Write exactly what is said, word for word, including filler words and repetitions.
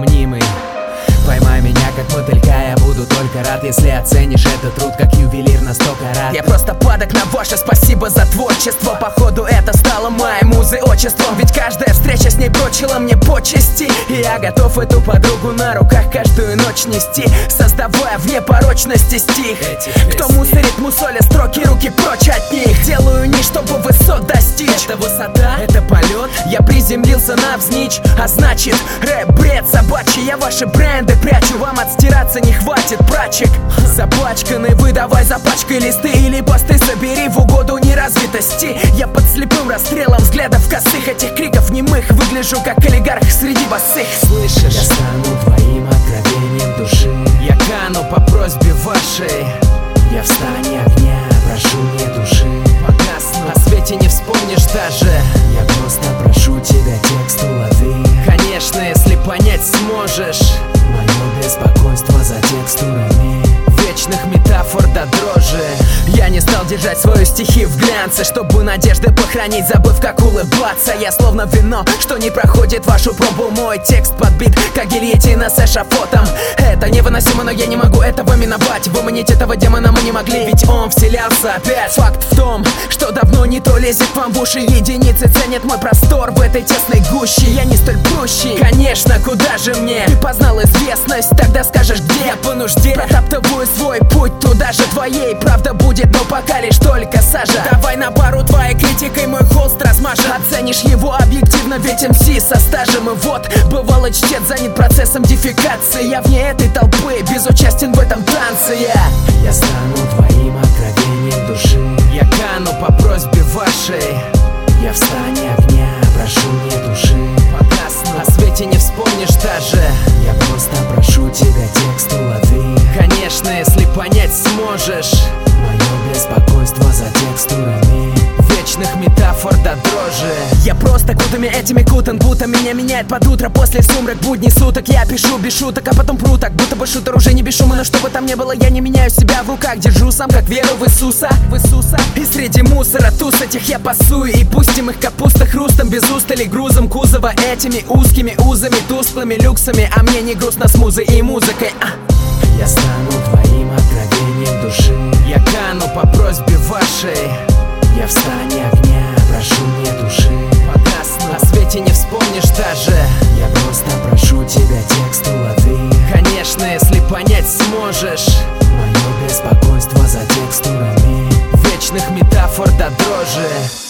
мнимый. Поймай меня как мотылька, я буду только рад, если оценишь этот труд как ювелир на сто карат. Я просто падок на ваше спасибо за творчество. Походу это стало моей музой отчеством. Ведь каждая встреча с ней прочила мне почести. И я готов эту подругу на руках каждую ночь нести, создавая в непорочности стих. Кто мусорит, мусоля строки, руки прочь от них. Делаю не чтобы высот достичь. Это высота, это полет. Я приземлился навзничь, а значит рэп, бред собачий. Я ваши бренды прячу, вам отстираться не хватит прачек. Запачканы, вы давай запачкай листы или посты собери в угоду неразвитости. Я под слепым расстрелом взглядов косых, этих криков немых выгляжу как олигарх среди босых. Слышишь? Я стану твоим откровением души. Я кану по просьбе вашей. Я в стане огня, прошу не души. Погасну, о свете не вспомнишь даже. Я просто прошу тебя текст улови. Конечно, если понять сможешь мое беспокойство за текстурами вечных метафор до дрожи. Я не стал держать свои стихи в глянце, чтобы надежды похоронить, забыв как улыбаться. Я словно вино, что не проходит вашу пробу. Мой текст подбит, как гильотина с эшафотом. Это невыносимо, но я не могу этого миновать. Выманить этого демона мы не могли, ведь он вселялся опять. Факт в том, что давно не то лезет к вам в уши. Единицы ценят мой простор в этой тесной гуще. Я не столь прущий, конечно, куда же мне? Ты познал известность, тогда скажешь где? Я по нужде протаптываю свой путь, туда же твоей правда будет, но пока лишь только сажа. Давай на пару твоей критикой мой холст размажет. Оценишь его объективно, ведь эм си со стажем. И вот, бывало чтец занят процессом дефекации. Я вне этой толпы, безучастен в этом танце. Я, я стану твоим откровением души. Я кану по просьбе вашей. Я в стане огня, прошу не души. Погасну, о свете не вспомнишь даже. Я просто прошу тебя текст улови. Конечно, если понять сможешь мое беспокойство за текстурами вечных метафор до дрожи. Я просто кутами этими кутан, будто меня меняет под утро. После сумрак будни суток я пишу без шуток, а потом пру так, будто бы шутер уже не без шума. Но что бы там ни было, я не меняю себя в руках. Держу сам как веру в Иисуса, в Иисуса. И среди мусора туз этих я пасую. И пустим их капуста хрустом, без устали грузом кузова. Этими узкими узами, тусклыми люксами. А мне не грустно с музой и музыкой. а. Я стану твоим откровением души. Я кану по просьбе вашей. Я в стане огня, прошу не души. Погасну, о свете не вспомнишь даже. Я просто прошу тебя текст улови. Конечно, если понять сможешь мое беспокойство за текстурами вечных метафор до дрожи.